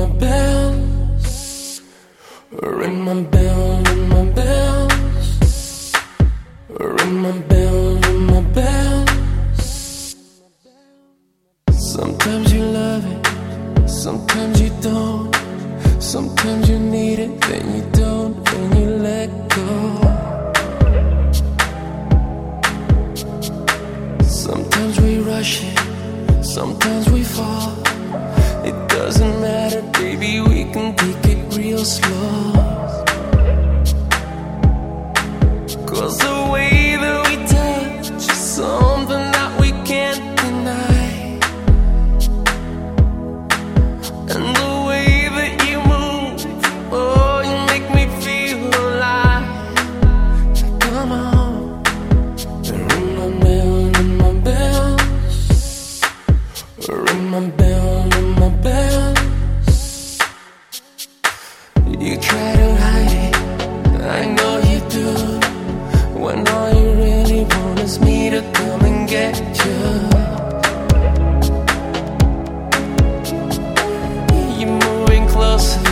bells. Ring my bell, ring my bells. Ring my bell, ring my bells. Sometimes you love it, sometimes you don't. Sometimes you need it, then you don't, and you let go. Sometimes we rush it, sometimes we fall. It doesn't matter, baby, we can take it real slow. 'Cause the way that we touch is something that we can't deny. And the way that you move, oh, you make me feel alive. Come on, ring my bell, ring my bells. Ring my bell, ring my bells. You try to hide it, I know you do, when all you really want is me to come and get you. You're moving closer,